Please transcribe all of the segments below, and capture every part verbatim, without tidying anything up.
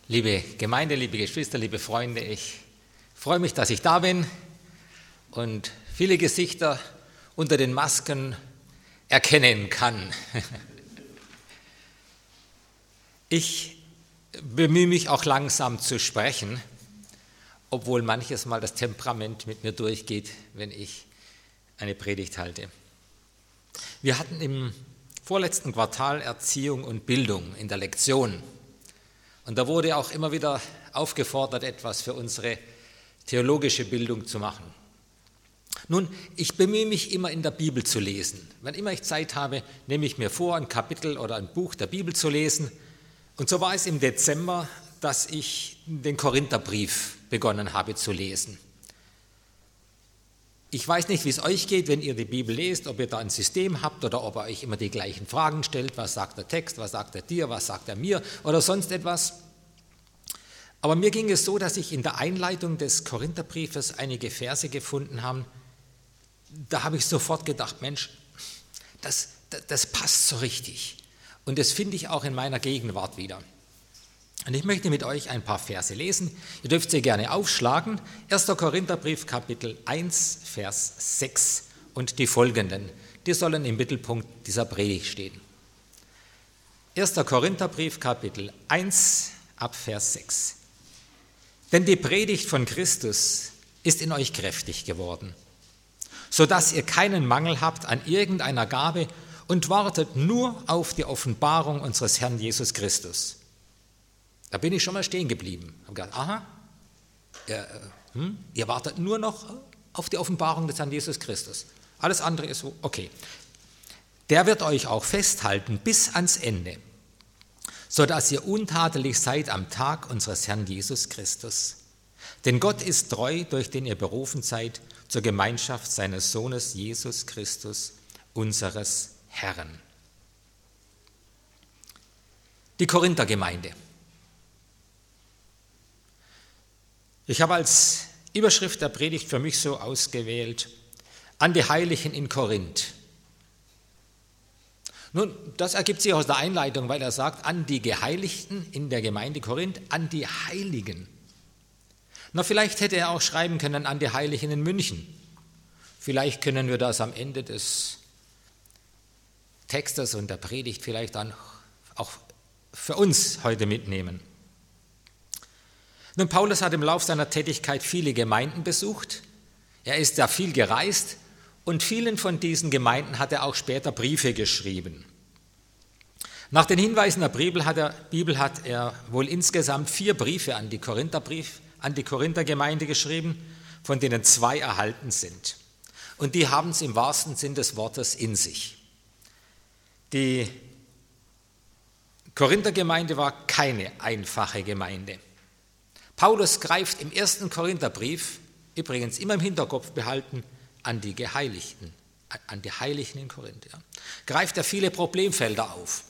Liebe Gemeinde, liebe Geschwister, liebe Freunde, ich freue mich, dass ich da bin und viele Gesichter unter den Masken erkennen kann. Ich bemühe mich auch langsam zu sprechen, obwohl manches Mal das Temperament mit mir durchgeht, wenn ich eine Predigt halte. Wir hatten im vorletzten Quartal Erziehung und Bildung in der Lektion. Und da wurde auch immer wieder aufgefordert, etwas für unsere theologische Bildung zu machen. Nun, ich bemühe mich immer in der Bibel zu lesen. Wann immer ich Zeit habe, nehme ich mir vor, ein Kapitel oder ein Buch der Bibel zu lesen. Und so war es im Dezember, dass ich den Korintherbrief begonnen habe zu lesen. Ich weiß nicht, wie es euch geht, wenn ihr die Bibel lest, ob ihr da ein System habt oder ob ihr euch immer die gleichen Fragen stellt. Was sagt der Text, was sagt er dir, was sagt er mir oder sonst etwas. Aber mir ging es so, dass ich in der Einleitung des Korintherbriefes einige Verse gefunden habe. Da habe ich sofort gedacht, Mensch, das, das, das passt so richtig. Und das finde ich auch in meiner Gegenwart wieder. Und ich möchte mit euch ein paar Verse lesen. Ihr dürft sie gerne aufschlagen. erster Korintherbrief, Kapitel eins, Vers sechs und die folgenden. Die sollen im Mittelpunkt dieser Predigt stehen. erster Korintherbrief, Kapitel eins, ab Vers sechs. Denn die Predigt von Christus ist in euch kräftig geworden, sodass ihr keinen Mangel habt an irgendeiner Gabe und wartet nur auf die Offenbarung unseres Herrn Jesus Christus. Da bin ich schon mal stehen geblieben. Ich habe gedacht, aha, ihr, hm, ihr wartet nur noch auf die Offenbarung des Herrn Jesus Christus. Alles andere ist so, okay. Der wird euch auch festhalten bis ans Ende, sodass ihr untadelig seid am Tag unseres Herrn Jesus Christus. Denn Gott ist treu, durch den ihr berufen seid, zur Gemeinschaft seines Sohnes Jesus Christus, unseres Herrn. Die Korinthergemeinde. Ich habe als Überschrift der Predigt für mich so ausgewählt, an die Heiligen in Korinth. Nun, das ergibt sich aus der Einleitung, weil er sagt, an die Geheiligten in der Gemeinde Korinth, an die Heiligen. Na, vielleicht hätte er auch schreiben können, an die Heiligen in München. Vielleicht können wir das am Ende des Textes und der Predigt vielleicht dann auch für uns heute mitnehmen. Nun, Paulus hat im Laufe seiner Tätigkeit viele Gemeinden besucht. Er ist ja viel gereist und vielen von diesen Gemeinden hat er auch später Briefe geschrieben. Nach den Hinweisen der Bibel hat er, Bibel hat er wohl insgesamt vier Briefe an die Korintherbrief, an die Korinthergemeinde geschrieben, von denen zwei erhalten sind. Und die haben es im wahrsten Sinn des Wortes in sich. Die Korinthergemeinde war keine einfache Gemeinde. Paulus greift im ersten Korintherbrief, übrigens immer im Hinterkopf behalten, an die Geheiligten, an die Heiligen in Korinth. Ja. Greift er viele Problemfelder auf.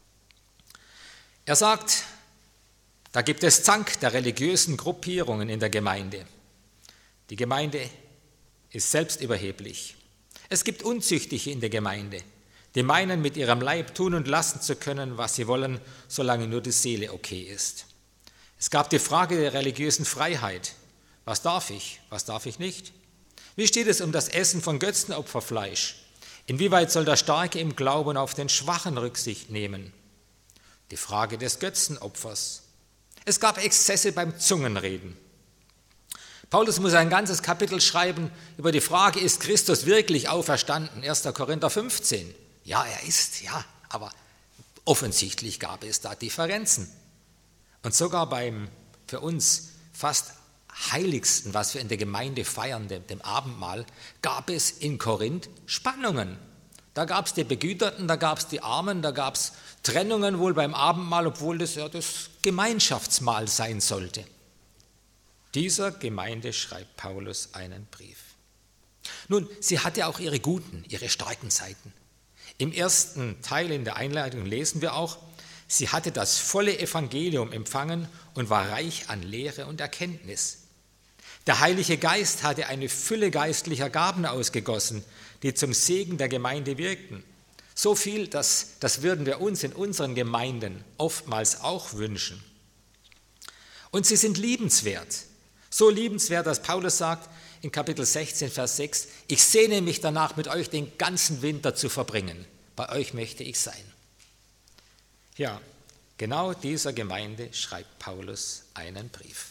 Er sagt, da gibt es Zank der religiösen Gruppierungen in der Gemeinde. Die Gemeinde ist selbstüberheblich. Es gibt Unzüchtige in der Gemeinde, die meinen, mit ihrem Leib tun und lassen zu können, was sie wollen, solange nur die Seele okay ist. Es gab die Frage der religiösen Freiheit. Was darf ich, was darf ich nicht? Wie steht es um das Essen von Götzenopferfleisch? Inwieweit soll der Starke im Glauben auf den Schwachen Rücksicht nehmen? Die Frage des Götzenopfers. Es gab Exzesse beim Zungenreden. Paulus muss ein ganzes Kapitel schreiben über die Frage, ist Christus wirklich auferstanden? erster Korinther fünfzehn. Ja, er ist, ja, aber offensichtlich gab es da Differenzen. Und sogar beim für uns fast heiligsten, was wir in der Gemeinde feiern, dem, dem Abendmahl, gab es in Korinth Spannungen. Da gab es die Begüterten, da gab es die Armen, da gab es Trennungen wohl beim Abendmahl, obwohl das ja das Gemeinschaftsmahl sein sollte. Dieser Gemeinde schreibt Paulus einen Brief. Nun, sie hatte auch ihre guten, ihre starken Seiten. Im ersten Teil in der Einleitung lesen wir auch, sie hatte das volle Evangelium empfangen und war reich an Lehre und Erkenntnis. Der Heilige Geist hatte eine Fülle geistlicher Gaben ausgegossen, die zum Segen der Gemeinde wirkten. So viel, dass das würden wir uns in unseren Gemeinden oftmals auch wünschen. Und sie sind liebenswert. So liebenswert, dass Paulus sagt in Kapitel sechzehn, Vers sechs, ich sehne mich danach, mit euch den ganzen Winter zu verbringen. Bei euch möchte ich sein. Ja, genau dieser Gemeinde schreibt Paulus einen Brief.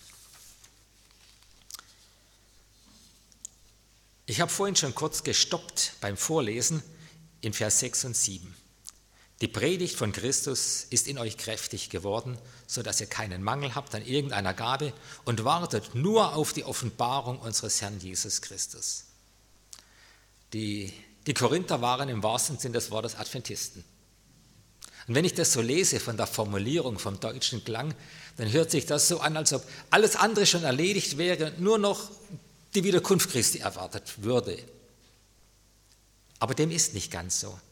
Ich habe vorhin schon kurz gestoppt beim Vorlesen in Vers sechs und sieben. Die Predigt von Christus ist in euch kräftig geworden, sodass ihr keinen Mangel habt an irgendeiner Gabe und wartet nur auf die Offenbarung unseres Herrn Jesus Christus. Die, die Korinther waren im wahrsten Sinn des Wortes Adventisten. Und wenn ich das so lese von der Formulierung, vom deutschen Klang, dann hört sich das so an, als ob alles andere schon erledigt wäre, nur noch die Wiederkunft Christi erwartet würde. Aber dem ist nicht ganz so.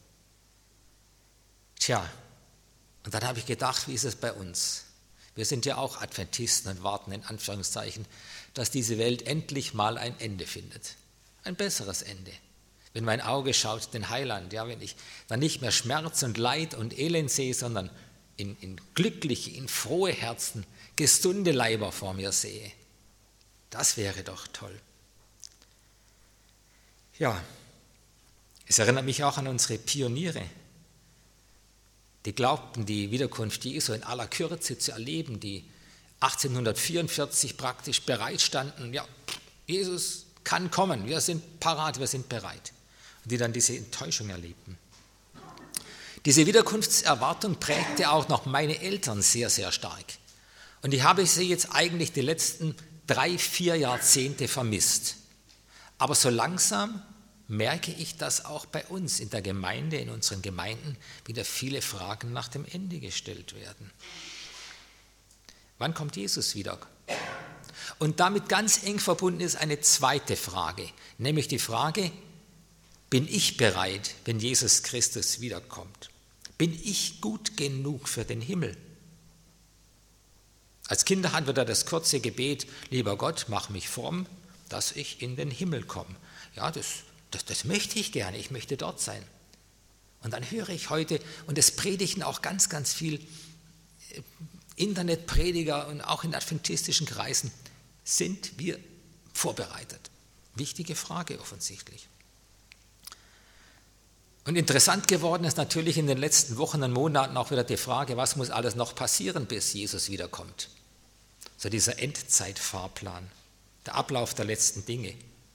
Tja, und dann habe ich gedacht, wie ist es bei uns? Wir sind ja auch Adventisten und warten in Anführungszeichen, dass diese Welt endlich mal ein Ende findet. Ein besseres Ende. Wenn mein Auge schaut den Heiland, ja, wenn ich dann nicht mehr Schmerz und Leid und Elend sehe, sondern in, in glückliche, in frohe Herzen, gesunde Leiber vor mir sehe. Das wäre doch toll. Ja, es erinnert mich auch an unsere Pioniere, die glaubten, die Wiederkunft Jesu in aller Kürze zu erleben, die achtzehnhundertvierundvierzig praktisch bereit standen, ja, Jesus kann kommen, wir sind parat, wir sind bereit. Und die dann diese Enttäuschung erlebten. Diese Wiederkunftserwartung prägte auch noch meine Eltern sehr, sehr stark. Und ich habe sie jetzt eigentlich die letzten drei, vier Jahrzehnte vermisst. Aber so langsam merke ich, dass auch bei uns in der Gemeinde, in unseren Gemeinden, wieder viele Fragen nach dem Ende gestellt werden. Wann kommt Jesus wieder? Und damit ganz eng verbunden ist eine zweite Frage, nämlich die Frage, bin ich bereit, wenn Jesus Christus wiederkommt? Bin ich gut genug für den Himmel? Als Kinder hatten wir da das kurze Gebet, lieber Gott, mach mich fromm, dass ich in den Himmel komme. Ja, das Das, das möchte ich gerne, ich möchte dort sein. Und dann höre ich heute, und es predigen auch ganz, ganz viel Internetprediger und auch in adventistischen Kreisen, sind wir vorbereitet? Wichtige Frage offensichtlich. Und interessant geworden ist natürlich in den letzten Wochen und Monaten auch wieder die Frage, was muss alles noch passieren, bis Jesus wiederkommt? So dieser Endzeitfahrplan, der Ablauf der letzten Dinge.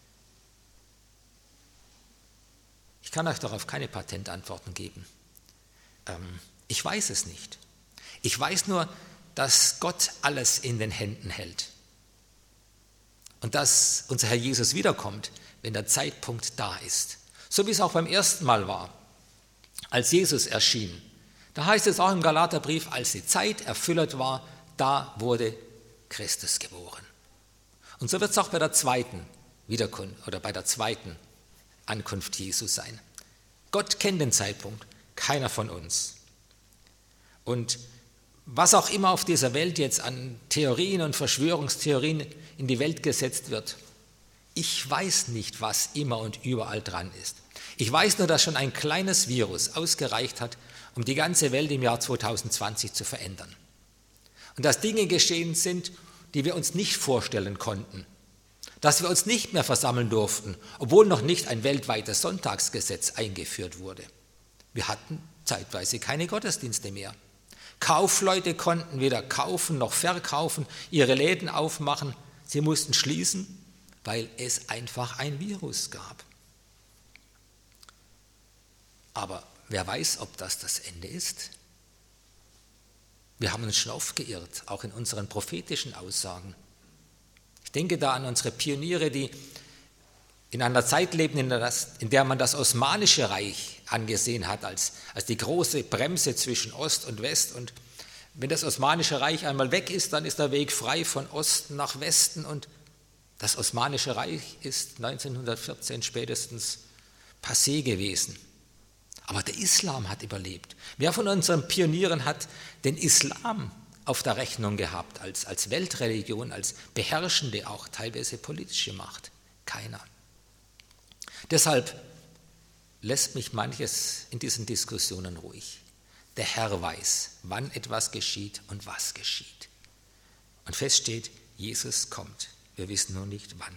Ich kann euch darauf keine Patentantworten geben. Ähm, ich weiß es nicht. Ich weiß nur, dass Gott alles in den Händen hält. Und dass unser Herr Jesus wiederkommt, wenn der Zeitpunkt da ist. So wie es auch beim ersten Mal war, als Jesus erschien. Da heißt es auch im Galaterbrief, als die Zeit erfüllt war, da wurde Christus geboren. Und so wird es auch bei der zweiten Wiederkunft oder bei der zweiten Ankunft Jesu sein. Gott kennt den Zeitpunkt, keiner von uns. Und was auch immer auf dieser Welt jetzt an Theorien und Verschwörungstheorien in die Welt gesetzt wird, ich weiß nicht, was immer und überall dran ist. Ich weiß nur, dass schon ein kleines Virus ausgereicht hat, um die ganze Welt im Jahr zweitausendzwanzig zu verändern. Und dass Dinge geschehen sind, die wir uns nicht vorstellen konnten. Dass wir uns nicht mehr versammeln durften, obwohl noch nicht ein weltweites Sonntagsgesetz eingeführt wurde. Wir hatten zeitweise keine Gottesdienste mehr. Kaufleute konnten weder kaufen noch verkaufen, ihre Läden aufmachen. Sie mussten schließen, weil es einfach ein Virus gab. Aber wer weiß, ob das das Ende ist? Wir haben uns schon oft geirrt, auch in unseren prophetischen Aussagen. Ich denke da an unsere Pioniere, die in einer Zeit leben, in der, das, in der man das Osmanische Reich angesehen hat, als, als die große Bremse zwischen Ost und West. Und wenn das Osmanische Reich einmal weg ist, dann ist der Weg frei von Osten nach Westen. Und das Osmanische Reich ist neunzehnhundertvierzehn spätestens passé gewesen. Aber der Islam hat überlebt. Wer von unseren Pionieren hat den Islam auf der Rechnung gehabt, als, als Weltreligion, als beherrschende, auch teilweise politische Macht? Keiner. Deshalb lässt mich manches in diesen Diskussionen ruhig. Der Herr weiß, wann etwas geschieht und was geschieht. Und fest steht, Jesus kommt. Wir wissen nur nicht wann.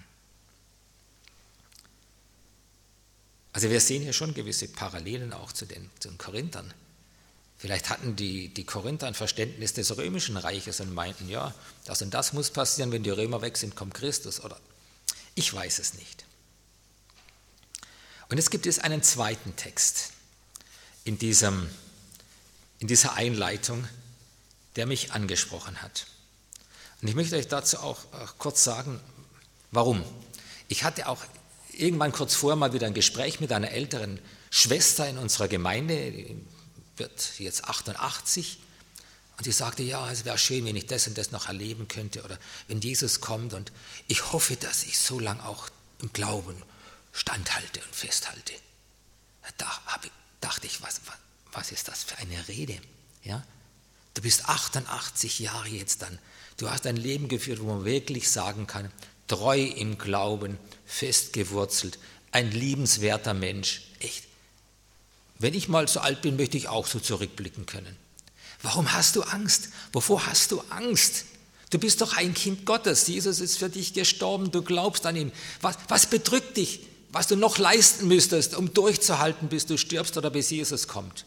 Also wir sehen hier schon gewisse Parallelen auch zu den, zu den Korinthern. Vielleicht hatten die, die Korinther ein Verständnis des römischen Reiches und meinten, ja, das und das muss passieren, wenn die Römer weg sind, kommt Christus. Oder ich weiß es nicht. Und jetzt gibt es einen zweiten Text in, diesem, in dieser Einleitung, der mich angesprochen hat. Und ich möchte euch dazu auch, auch kurz sagen, warum. Ich hatte auch irgendwann kurz vorher mal wieder ein Gespräch mit einer älteren Schwester in unserer Gemeinde, die wird jetzt achtundachtzig, und sie sagte, ja, es wäre schön, wenn ich das und das noch erleben könnte oder wenn Jesus kommt, und ich hoffe, dass ich so lange auch im Glauben standhalte und festhalte. Da habe ich, dachte ich, was, was ist das für eine Rede? Ja? Du bist achtundachtzig Jahre jetzt dann, du hast ein Leben geführt, wo man wirklich sagen kann, treu im Glauben, fest gewurzelt, ein liebenswerter Mensch, echt. Wenn ich mal so alt bin, möchte ich auch so zurückblicken können. Warum hast du Angst? Wovor hast du Angst? Du bist doch ein Kind Gottes. Jesus ist für dich gestorben. Du glaubst an ihn. Was, was bedrückt dich? Was du noch leisten müsstest, um durchzuhalten, bis du stirbst oder bis Jesus kommt?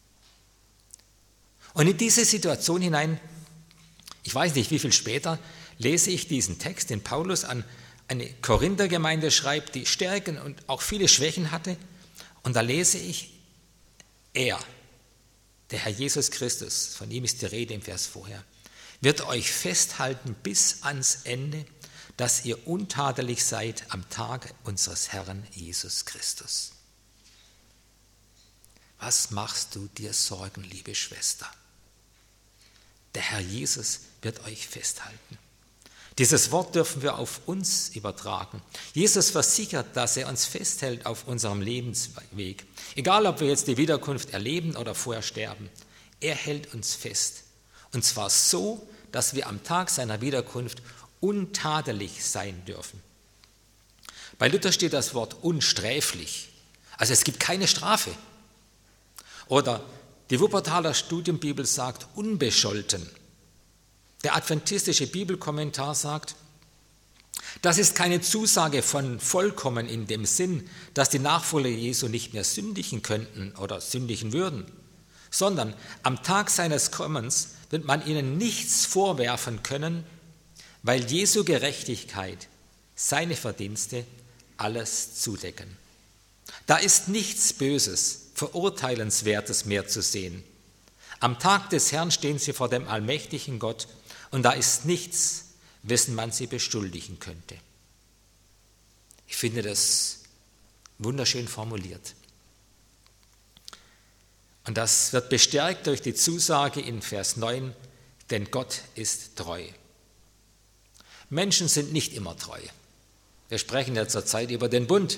Und in diese Situation hinein, ich weiß nicht, wie viel später, lese ich diesen Text, den Paulus an eine Korinthergemeinde schreibt, die Stärken und auch viele Schwächen hatte. Und da lese ich, er, der Herr Jesus Christus, von ihm ist die Rede im Vers vorher, wird euch festhalten bis ans Ende, dass ihr untadelig seid am Tag unseres Herrn Jesus Christus. Was machst du dir Sorgen, liebe Schwester? Der Herr Jesus wird euch festhalten. Dieses Wort dürfen wir auf uns übertragen. Jesus versichert, dass er uns festhält auf unserem Lebensweg. Egal, ob wir jetzt die Wiederkunft erleben oder vorher sterben. Er hält uns fest. Und zwar so, dass wir am Tag seiner Wiederkunft untadelig sein dürfen. Bei Luther steht das Wort unsträflich. Also es gibt keine Strafe. Oder die Wuppertaler Studienbibel sagt unbescholten. Der adventistische Bibelkommentar sagt, das ist keine Zusage von vollkommen in dem Sinn, dass die Nachfolger Jesu nicht mehr sündigen könnten oder sündigen würden, sondern am Tag seines Kommens wird man ihnen nichts vorwerfen können, weil Jesu Gerechtigkeit, seine Verdienste, alles zudecken. Da ist nichts Böses, Verurteilenswertes mehr zu sehen. Am Tag des Herrn stehen sie vor dem allmächtigen Gott, und da ist nichts, wessen man sie beschuldigen könnte. Ich finde das wunderschön formuliert. Und das wird bestärkt durch die Zusage in Vers neun, denn Gott ist treu. Menschen sind nicht immer treu. Wir sprechen ja zurzeit über den Bund.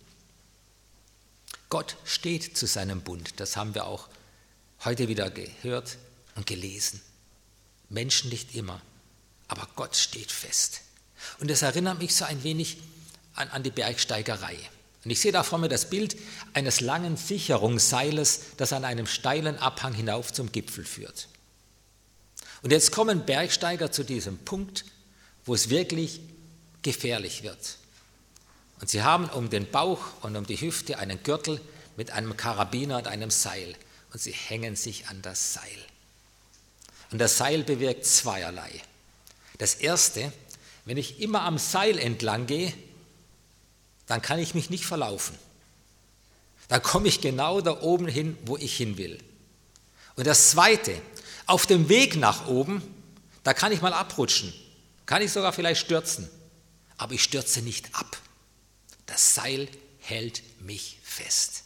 Gott steht zu seinem Bund. Das haben wir auch heute wieder gehört und gelesen. Menschen nicht immer, aber Gott steht fest. Und das erinnert mich so ein wenig an, an die Bergsteigerei. Und ich sehe da vor mir das Bild eines langen Sicherungsseiles, das an einem steilen Abhang hinauf zum Gipfel führt. Und jetzt kommen Bergsteiger zu diesem Punkt, wo es wirklich gefährlich wird. Und sie haben um den Bauch und um die Hüfte einen Gürtel mit einem Karabiner und einem Seil. Und sie hängen sich an das Seil. Und das Seil bewirkt zweierlei. Das erste, wenn ich immer am Seil entlang gehe, dann kann ich mich nicht verlaufen. Dann komme ich genau da oben hin, wo ich hin will. Und das zweite, auf dem Weg nach oben, da kann ich mal abrutschen, kann ich sogar vielleicht stürzen, aber ich stürze nicht ab. Das Seil hält mich fest.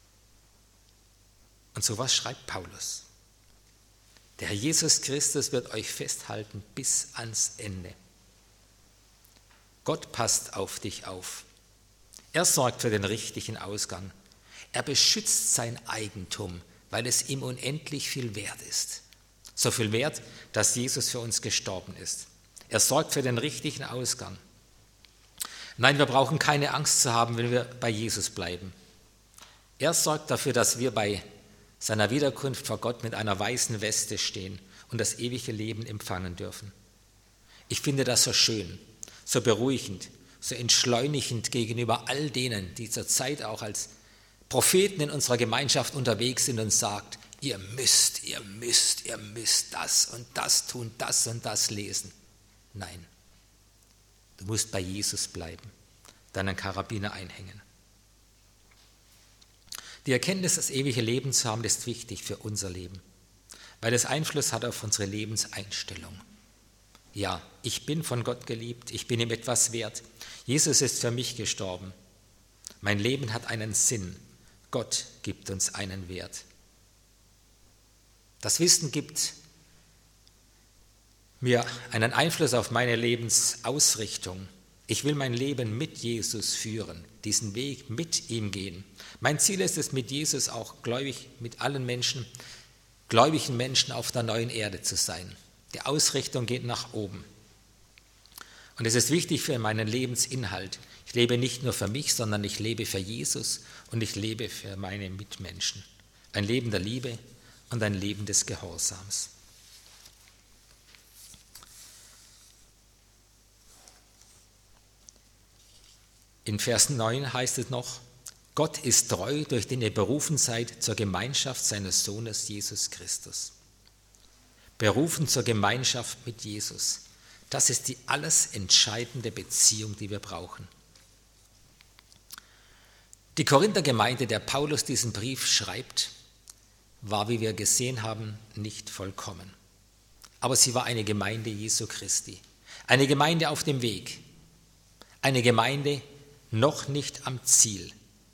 Und so was schreibt Paulus. Der Herr Jesus Christus wird euch festhalten bis ans Ende. Gott passt auf dich auf. Er sorgt für den richtigen Ausgang. Er beschützt sein Eigentum, weil es ihm unendlich viel wert ist. So viel wert, dass Jesus für uns gestorben ist. Er sorgt für den richtigen Ausgang. Nein, wir brauchen keine Angst zu haben, wenn wir bei Jesus bleiben. Er sorgt dafür, dass wir bei seiner Wiederkunft vor Gott mit einer weißen Weste stehen und das ewige Leben empfangen dürfen. Ich finde das so schön, so beruhigend, so entschleunigend gegenüber all denen, die zurzeit auch als Propheten in unserer Gemeinschaft unterwegs sind und sagt, ihr müsst, ihr müsst, ihr müsst das und das tun, das und das lesen. Nein, du musst bei Jesus bleiben, deinen Karabiner einhängen. Die Erkenntnis, das ewige Leben zu haben, ist wichtig für unser Leben, weil es Einfluss hat auf unsere Lebenseinstellung. Ja, ich bin von Gott geliebt, ich bin ihm etwas wert. Jesus ist für mich gestorben. Mein Leben hat einen Sinn. Gott gibt uns einen Wert. Das Wissen gibt mir einen Einfluss auf meine Lebensausrichtung. Ich will mein Leben mit Jesus führen, diesen Weg mit ihm gehen. Mein Ziel ist es, mit Jesus auch gläubig, mit allen Menschen, gläubigen Menschen auf der neuen Erde zu sein. Die Ausrichtung geht nach oben. Und es ist wichtig für meinen Lebensinhalt. Ich lebe nicht nur für mich, sondern ich lebe für Jesus und ich lebe für meine Mitmenschen. Ein Leben der Liebe und ein Leben des Gehorsams. In Vers neun heißt es noch, Gott ist treu, durch den ihr berufen seid zur Gemeinschaft seines Sohnes Jesus Christus. Berufen zur Gemeinschaft mit Jesus. Das ist die alles entscheidende Beziehung, die wir brauchen. Die Korinther-Gemeinde, der Paulus diesen Brief schreibt, war, wie wir gesehen haben, nicht vollkommen. Aber sie war eine Gemeinde Jesu Christi. Eine Gemeinde auf dem Weg. Eine Gemeinde noch nicht am Ziel.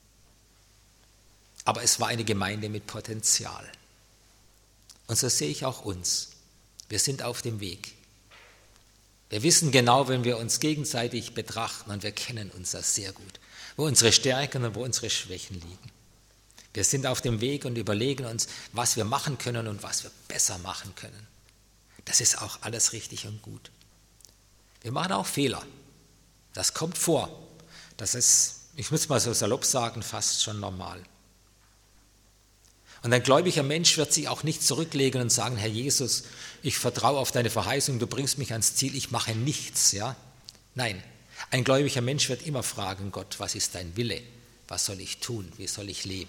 Aber es war eine Gemeinde mit Potenzial. Und so sehe ich auch uns. Wir sind auf dem Weg. Wir wissen genau, wenn wir uns gegenseitig betrachten, und wir kennen uns das sehr gut, wo unsere Stärken und wo unsere Schwächen liegen. Wir sind auf dem Weg und überlegen uns, was wir machen können und was wir besser machen können. Das ist auch alles richtig und gut. Wir machen auch Fehler. Das kommt vor. Das ist, ich muss mal so salopp sagen, fast schon normal. Und ein gläubiger Mensch wird sich auch nicht zurücklegen und sagen, Herr Jesus, ich vertraue auf deine Verheißung, du bringst mich ans Ziel, ich mache nichts. Ja? Nein, ein gläubiger Mensch wird immer fragen, Gott, was ist dein Wille? Was soll ich tun? Wie soll ich leben?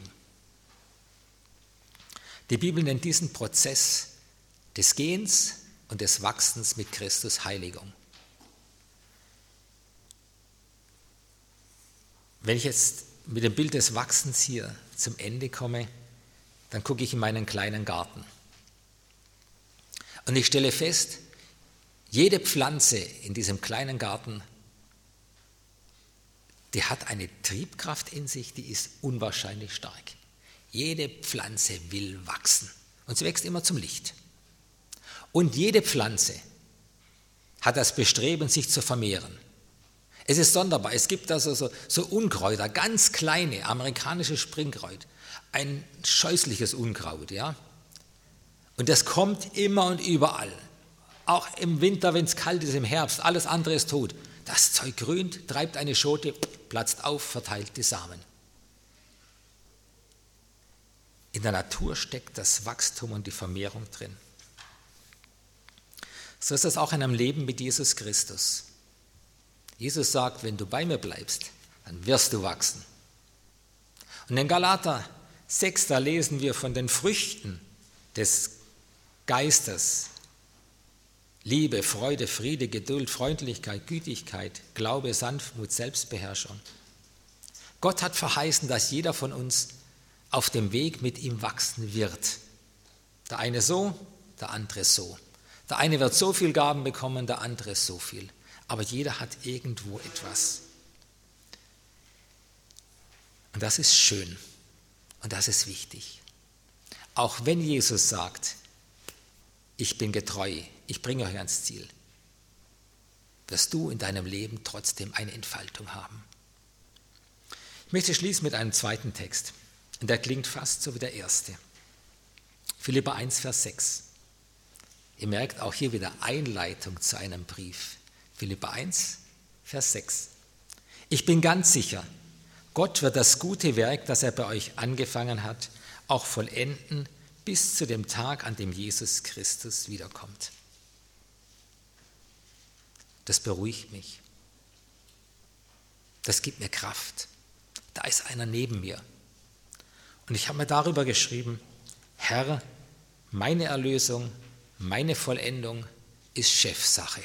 Die Bibel nennt diesen Prozess des Gehens und des Wachsens mit Christus Heiligung. Wenn ich jetzt mit dem Bild des Wachsens hier zum Ende komme, dann gucke ich in meinen kleinen Garten. Und ich stelle fest, jede Pflanze in diesem kleinen Garten, die hat eine Triebkraft in sich, die ist unwahrscheinlich stark. Jede Pflanze will wachsen und sie wächst immer zum Licht. Und jede Pflanze hat das Bestreben, sich zu vermehren. Es ist sonderbar, es gibt also so, so Unkräuter, ganz kleine amerikanische Springkraut, ein scheußliches Unkraut, ja. Und das kommt immer und überall, auch im Winter, wenn es kalt ist, im Herbst, alles andere ist tot. Das Zeug grünt, treibt eine Schote, platzt auf, verteilt die Samen. In der Natur steckt das Wachstum und die Vermehrung drin. So ist es auch in einem Leben mit Jesus Christus. Jesus sagt, wenn du bei mir bleibst, dann wirst du wachsen. Und in Galater sechs, da lesen wir von den Früchten des Geistes. Liebe, Freude, Friede, Geduld, Freundlichkeit, Gütigkeit, Glaube, Sanftmut, Selbstbeherrschung. Gott hat verheißen, dass jeder von uns auf dem Weg mit ihm wachsen wird. Der eine so, der andere so. Der eine wird so viel Gaben bekommen, der andere so viel. Aber jeder hat irgendwo etwas. Und das ist schön und das ist wichtig. Auch wenn Jesus sagt, ich bin getreu, ich bringe euch ans Ziel, wirst du in deinem Leben trotzdem eine Entfaltung haben. Ich möchte schließen mit einem zweiten Text. Und der klingt fast so wie der erste. Philipper eins, Vers sechs. Ihr merkt auch hier wieder Einleitung zu einem Brief. Philipper eins, Vers sechs. Ich bin ganz sicher, Gott wird das gute Werk, das er bei euch angefangen hat, auch vollenden bis zu dem Tag, an dem Jesus Christus wiederkommt. Das beruhigt mich. Das gibt mir Kraft. Da ist einer neben mir. Und ich habe mir darüber geschrieben, Herr, meine Erlösung, meine Vollendung ist Chefsache.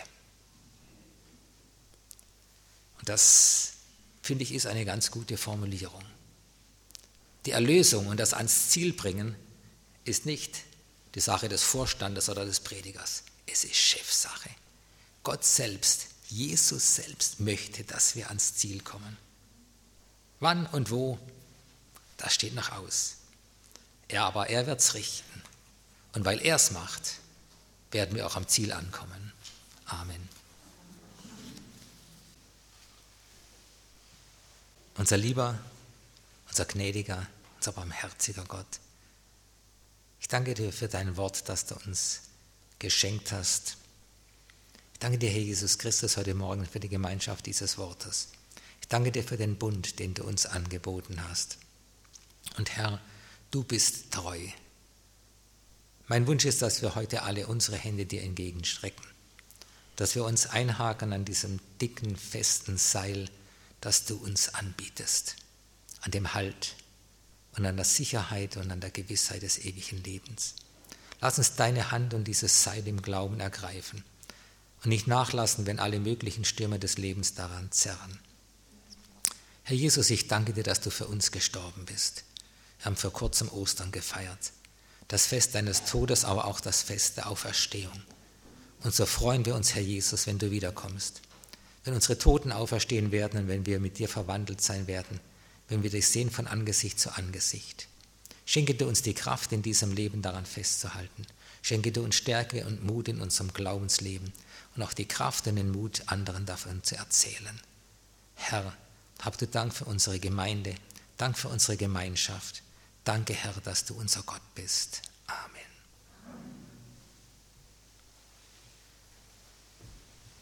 Und das, finde ich, ist eine ganz gute Formulierung. Die Erlösung und das ans Ziel bringen ist nicht die Sache des Vorstandes oder des Predigers. Es ist Chefsache. Gott selbst, Jesus selbst möchte, dass wir ans Ziel kommen. Wann und wo, das steht noch aus. Er aber, er wird es richten. Und weil er es macht, werden wir auch am Ziel ankommen. Amen. Unser lieber, unser gnädiger, unser barmherziger Gott, ich danke dir für dein Wort, das du uns geschenkt hast. Ich danke dir, Herr Jesus Christus, heute Morgen für die Gemeinschaft dieses Wortes. Ich danke dir für den Bund, den du uns angeboten hast. Und Herr, du bist treu. Mein Wunsch ist, dass wir heute alle unsere Hände dir entgegenstrecken, dass wir uns einhaken an diesem dicken, festen Seil, das du uns anbietest, an dem Halt und an der Sicherheit und an der Gewissheit des ewigen Lebens. Lass uns deine Hand und dieses Seil im Glauben ergreifen und nicht nachlassen, wenn alle möglichen Stürme des Lebens daran zerren. Herr Jesus, ich danke dir, dass du für uns gestorben bist. Wir haben vor kurzem Ostern gefeiert, das Fest deines Todes, aber auch das Fest der Auferstehung. Und so freuen wir uns, Herr Jesus, wenn du wiederkommst, wenn unsere Toten auferstehen werden und wenn wir mit dir verwandelt sein werden, wenn wir dich sehen von Angesicht zu Angesicht. Schenke du uns die Kraft, in diesem Leben daran festzuhalten. Schenke du uns Stärke und Mut in unserem Glaubensleben und auch die Kraft und den Mut, anderen davon zu erzählen. Herr, hab du Dank für unsere Gemeinde, Dank für unsere Gemeinschaft. Danke, Herr, dass du unser Gott bist.